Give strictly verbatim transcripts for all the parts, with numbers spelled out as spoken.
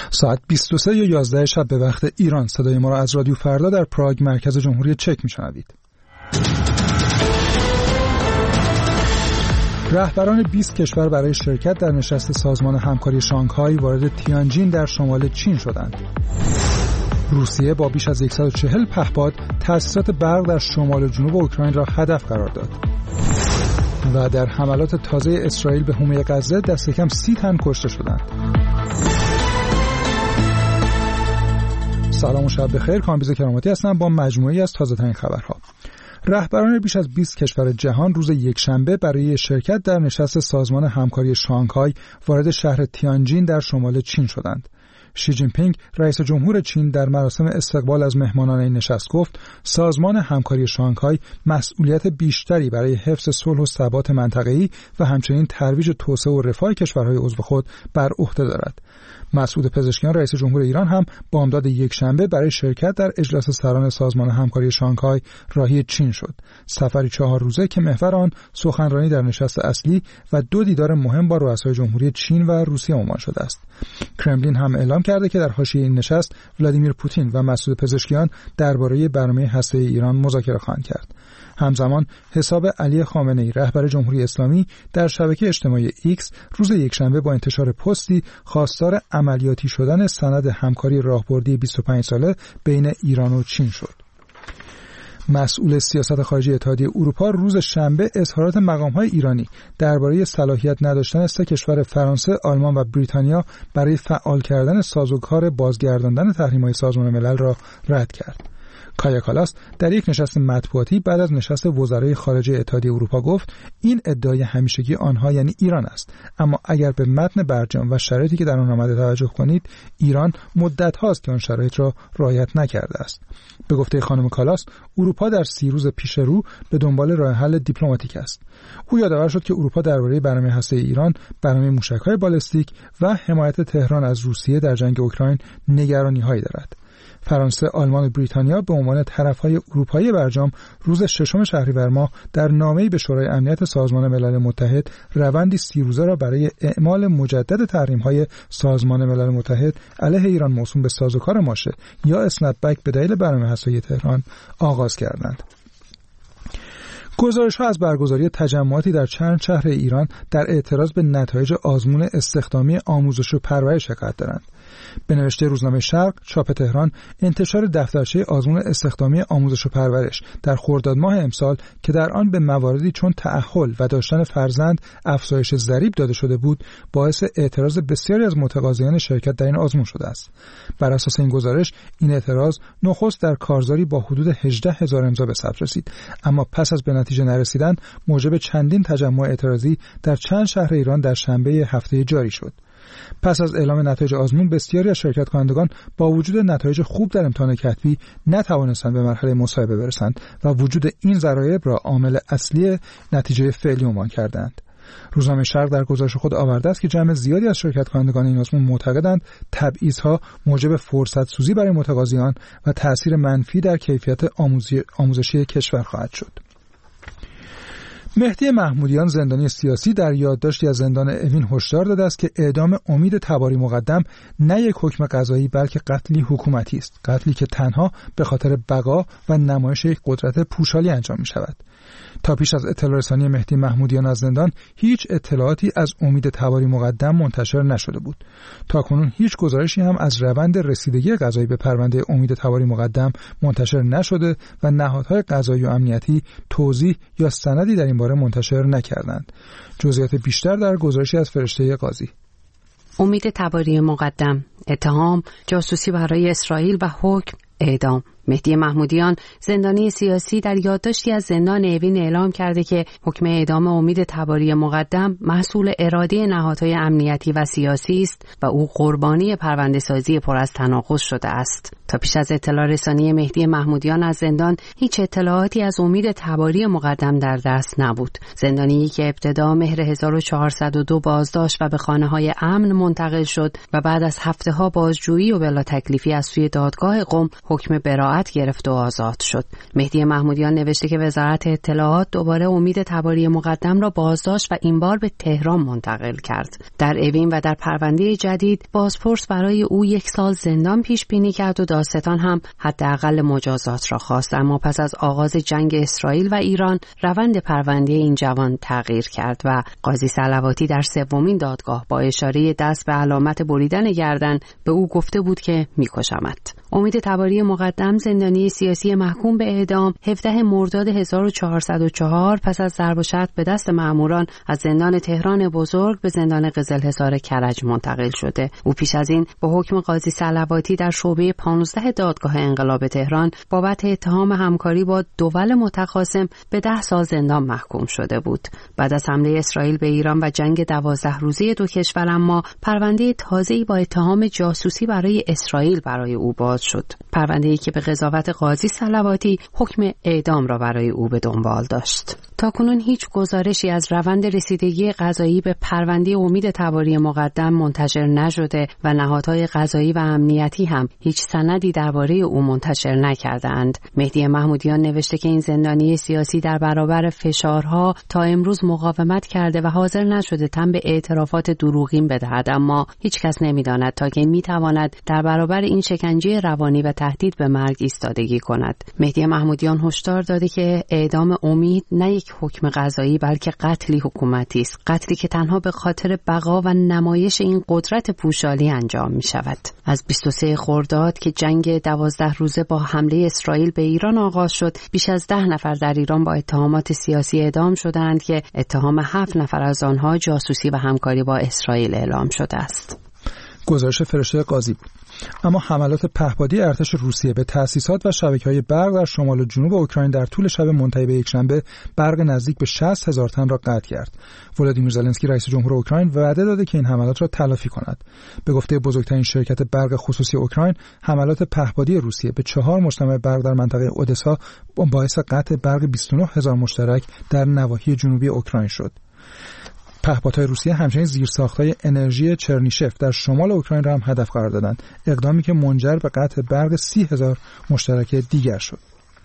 ساعت بیست و سه یا یازده شب به وقت ایران. صدای ما را از رادیو فردا در پراگ مرکز جمهوری چک میشنوید. رهبران بیست کشور برای شرکت در نشست سازمان همکاری شانگهای وارد تیانجین در شمال چین شدند. روسیه با بیش از صد و چهل پهپاد تأسیسات برق در شمال و جنوب اوکراین را هدف قرار داد. و در حملات تازه اسرائیل به حومه غزه دست کم سی تن کشته شدند. سلام و شب بخیر، کامبیز کراماتی هستم با مجموعه‌ای از تازه‌ترین خبرها. رهبران بیش از بیست کشور جهان روز یکشنبه برای شرکت در نشست سازمان همکاری شانگهای وارد شهر تیانجین در شمال چین شدند. شی جین پینگ رئیس جمهور چین در مراسم استقبال از مهمانان این نشست گفت سازمان همکاری شانگهای مسئولیت بیشتری برای حفظ صلح و ثبات منطقه‌ای و همچنین ترویج توسعه و رفاه کشورهای عضو خود بر عهده دارد. مسعود پزشکیان رئیس جمهور ایران هم بامداد یکشنبه برای شرکت در اجلاس سران سازمان همکاری شانگهای راهی چین شد. سفری چهار روزه که محور آن سخنرانی در نشست اصلی و دو دیدار مهم با رؤسای جمهوری چین و روسیه عنوان شده است. کرملین هم اعلام کرده که در حاشیه این نشست ولادیمیر پوتین و مسعود پزشکیان درباره برنامه هسته‌ای ایران مذاکره خواهند کرد. همزمان حساب علی خامنه‌ای رهبر جمهوری اسلامی در شبکه اجتماعی ایکس روز یکشنبه با انتشار پستی خواستار عملیاتی شدن سند همکاری راهبردی بیست و پنج ساله بین ایران و چین شد. مسئول سیاست خارجی اتحادیه اروپا روز شنبه اظهارات مقام‌های ایرانی درباره صلاحیت نداشتن سه کشور فرانسه، آلمان و بریتانیا برای فعال کردن سازوکار بازگرداندن تحریم‌های سازمان ملل را رد کرد. کایا کالاس در یک نشست مطبوعاتی بعد از نشست وزرای خارجه اتحادیه اروپا گفت این ادعای همیشگی آنها یعنی ایران است، اما اگر به متن برجام و شرایطی که در آن آمده توجه کنید ایران مدت هاست که آن شرایط را رعایت نکرده است. به گفته خانم کالاس اروپا در سی روز پیش رو به دنبال راه حل دیپلماتیک است. او یادآور شد که اروپا درباره برنامه هسته‌ای ایران، برنامه موشک‌های بالستیک و حمایت تهران از روسیه در جنگ اوکراین نگرانی‌هایی دارد. فرانسه، آلمان و بریتانیا به عنوان طرف‌های اروپایی برجام روز ششم شهریور ماه در نامه‌ای به شورای امنیت سازمان ملل متحد روندی سی روزه را برای اعمال مجدد تحریم‌های سازمان ملل متحد علیه ایران موسوم به سازوکار ماشه یا اسنپ‌بک به دلیل برنامه هسته‌ای تهران آغاز کردند. گزارش‌ها از برگزاری تجمعاتی در چند شهر ایران در اعتراض به نتایج آزمون استخدامی آموزش و پرورش حکایت دارند. به نوشته روزنامه شرق چاپ تهران انتشار دفترچه آزمون استخدامی آموزش و پرورش در خرداد ماه امسال که در آن به مواردی چون تأهل و داشتن فرزند افزایش ضریب داده شده بود باعث اعتراض بسیاری از متقاضیان شرکت در این آزمون شده است. بر اساس این گزارش این اعتراض نخست در کارزاری با حدود هجده هزار امضا به ثبت رسید، اما پس از به نتیجه نرسیدن موجب چندین تجمع اعتراضی در چند شهر ایران در شنبه هفته جاری شد. پس از اعلام نتایج آزمون بسیاری از شرکت کنندگان با وجود نتایج خوب در امتحان کتبی نتوانستند به مرحله مصاحبه برسند و وجود این ضرایب را عامل اصلی نتیجه فعلی عنوان کردند. روزنامه شرق در گزارش خود آورده است که جمع زیادی از شرکت کنندگان این آزمون معتقدند تبعیض‌ها موجب فرصت سوزی برای متقاضیان و تأثیر منفی در کیفیت آموزشی کشور خواهد شد. مهدی محمودیان زندانی سیاسی در یادداشتی از زندان اوین هشدار داده است که اعدام امید تباری مقدم نه یک حکم قضایی بلکه قتلی حکومتی است، قتلی که تنها به خاطر بقا و نمایش یک قدرت پوشالی انجام می شود. تا پیش از اطلاع رسانی مهدی محمودیان از زندان هیچ اطلاعاتی از امید تباری مقدم منتشر نشده بود. تاکنون هیچ گزارشی هم از روند رسیدگی قضایی به پرونده امید تباری مقدم منتشر نشده و نهادهای قضایی و امنیتی توضیح یا سندی در این باره منتشر نکردند. جزئیات بیشتر در گزارشی از فرشته قاضی. امید تباری مقدم، اتهام جاسوسی برای اسرائیل و حکم اعدام. مهدی محمودیان زندانی سیاسی در یادداشتی از زندان اوین اعلام کرده که حکم اعدام امید تباری مقدم محصول اراده نهادهای امنیتی و سیاسی است و او قربانی پرونده‌سازی پر از تناقض شده است. تا پیش از اطلاع رسانی مهدی محمودیان از زندان هیچ اطلاعاتی از امید تباری مقدم در دست نبود. زندانی که ابتدا مهر هزار و چهارصد و دو بازداشت و به خانه‌های امن منتقل شد و بعد از هفته‌ها بازجویی و بلا تکلیفی از سوی دادگاه قم حکم براءت براءت گرفت و آزاد شد. مهدی محمودیان نوشته که وزارت اطلاعات دوباره امید تباری مقدم را بازداشت و این بار به تهران منتقل کرد. در اوین و در پرونده جدید بازپرس برای او یک سال زندان پیش بینی کرد و دادستان هم حداقل مجازات را خواست. اما پس از آغاز جنگ اسرائیل و ایران روند پرونده این جوان تغییر کرد و قاضی صلواتی در سومین دادگاه با اشاره دست به علامت بریدن گردن به او گفته بود که میکشمت. امید تباری مقدم زندانی سیاسی محکوم به اعدام هفدهم مرداد هزار و چهارصد و چهار پس از ضرب و شتم به دست مأموران از زندان تهران بزرگ به زندان قزلحصار کرج منتقل شده. او پیش از این با حکم قاضی صلواتی در شعبه پانزده دادگاه انقلاب تهران بابت اتهام همکاری با دول متخاصم به ده سال زندان محکوم شده بود. بعد از حمله اسرائیل به ایران و جنگ دوازده روزه دو کشور اما پرونده تازه‌ای با اتهام جاسوسی برای اسرائیل برای او باز شد. پرونده‌ای که به قضاوت قاضی صلواتی حکم اعدام را برای او به دنبال داشت. تاکنون هیچ گزارشی از روند رسیدگی قضایی به پرونده امید تباری مقدم منتشر نشده و نهادهای قضایی و امنیتی هم هیچ سندی درباره او منتشر نکردند. مهدی محمودیان نوشته که این زندانی سیاسی در برابر فشارها تا امروز مقاومت کرده و حاضر نشده تن به اعترافات دروغین بدهد، اما هیچ کس نمی‌داند تا کی می‌تواند در برابر این شکنجه روانی و تهدید به مرگ ایستادگی کند. مهدی محمودیان هشدار داده که اعدام امید نه یک حکم قضایی بلکه قتلی حکومتی است، قتلی که تنها به خاطر بقا و نمایش این قدرت پوشالی انجام می شود. از بیست و سوم خرداد که جنگ دوازده روزه با حمله اسرائیل به ایران آغاز شد، بیش از ده نفر در ایران با اتهامات سیاسی اعدام شدند که اتهام هفت نفر از آنها جاسوسی و همکاری با اسرائیل اعلام شده است. گزارش فرشته قاضی بود. اما حملات پهپادی ارتش روسیه به تأسیسات و شبکه‌های برق در شمال و جنوب اوکراین در طول شب منتهی به یکشنبه برق نزدیک به شصت هزار تن را قطع کرد. ولادیمیر زلنسکی رئیس جمهور اوکراین وعده داده که این حملات را تلافی کند. به گفته بزرگترین شرکت برق خصوصی اوکراین، حملات پهپادی روسیه به چهار مجتمع برق در منطقه اودسا باعث قطع برق بیست و نه هزار مشترک در نواحی جنوبی اوکراین شد. پهپادهای روسیه همچنین زیرساخت‌های انرژی چرنیشف در شمال اوکراین را هم هدف قرار دادند، اقدامی که منجر به قطع برق سی هزار مشترک دیگر شد.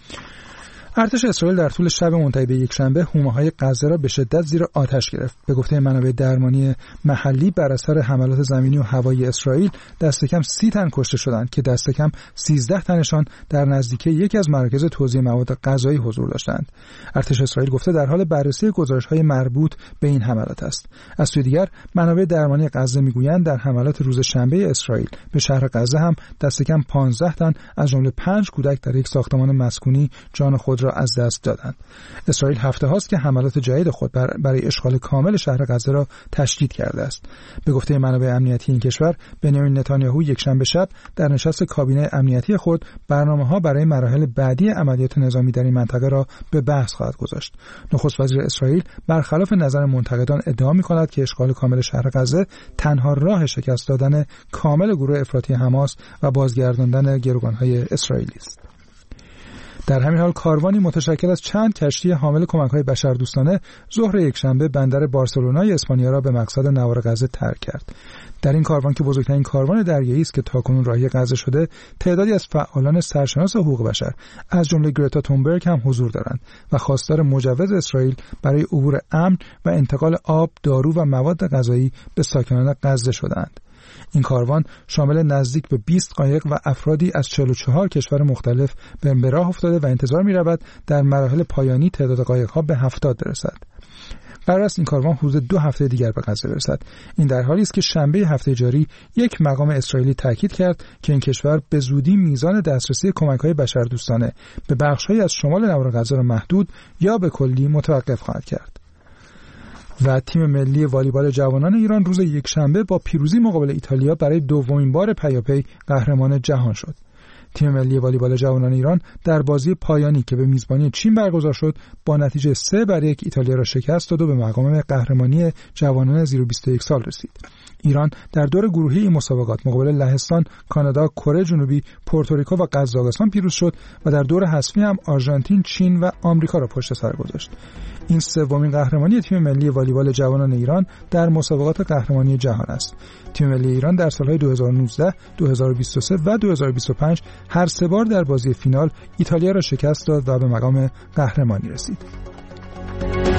ارتش اسرائیل در طول شب منتهی به یکشنبه حومه‌های غزه را به شدت زیر آتش گرفت. به گفته منابع درمانی محلی، بر اثر حملات زمینی و هوایی اسرائیل دست کم سی تن کشته شدند که دست کم سیزده تنشان در نزدیکی یکی از مراکز توزیع مواد غذایی حضور داشتند. ارتش اسرائیل گفته در حال بررسی گزارش‌های مربوط به این حملات است. از سوی دیگر منابع درمانی غزه میگویند در حملات روز شنبه اسرائیل به شهر غزه هم دست کم پانزده تن از جمله پنج کودک در یک ساختمان مسکونی جان خود را از دست دادند. اسرائیل هفته هاست که حملات جدید خود برای اشغال کامل شهر غزه را تشدید کرده است. به گفته منابع امنیتی این کشور، بنیامین نتانیاهو یکشنبه شب در نشست کابینه امنیتی خود برنامه‌ها برای مراحل بعدی عملیات نظامی در این منطقه را به بحث خواهد گذاشت. نخست وزیر اسرائیل برخلاف نظر منتقدان ادعا می‌کند که اشغال کامل شهر غزه تنها راه شکست دادن کامل گروه افراطی حماس و بازگرداندن گروگان‌های اسرائیلی است. در همین حال کاروانی متشکل از چند کشتی حامل کمک‌های بشردوستانه ظهر یکشنبه بندر بارسلونای اسپانیا را به مقصد نوار غزه ترک کرد. در این کاروان که بزرگترین کاروان دریایی است که تاکنون راهی غزه شده، تعدادی از فعالان سرشناس حقوق بشر از جمله گرتا تونبرگ هم حضور دارند و خواستار مجوز اسرائیل برای عبور امن و انتقال آب، دارو و مواد غذایی به ساکنان غزه شدند. این کاروان شامل نزدیک به بیست قایق و افرادی از چهل و چهار کشور مختلف به راه افتاده و انتظار می‌رود در مراحل پایانی تعداد قایق‌ها به هفتاد برسد. قرار است این کاروان حدود دو هفته دیگر به غزه برسد. این در حالی است که شنبه هفته جاری یک مقام اسرائیلی تاکید کرد که این کشور به زودی میزان دسترسی کمک‌های بشردوستانه به بخش‌هایی از شمال نوار غزه را محدود یا به کلی متوقف خواهد کرد. و تیم ملی والیبال جوانان ایران روز یکشنبه با پیروزی مقابل ایتالیا برای دومین بار پیاپی قهرمان جهان شد. تیم ملی والیبال جوانان ایران در بازی پایانی که به میزبانی چین برگزار شد با نتیجه سه بر یک ایتالیا را شکست داد و به مقام قهرمانی جوانان زیر بیست و یک سال رسید. ایران در دور گروهی این مسابقات مقابل لهستان، کانادا، کره جنوبی، پورتوریکو و قزاقستان پیروز شد و در دور حذفی هم آرژانتین، چین و آمریکا را پشت سر گذاشت. این سومین قهرمانی تیم ملی والیبال جوانان ایران در مسابقات قهرمانی جهان است. تیم ملی ایران در سالهای دو هزار و نوزده، دو هزار و بیست و سه و دو هزار و بیست و پنج هر سه بار در بازی فینال ایتالیا را شکست داد و به مقام قهرمانی رسید.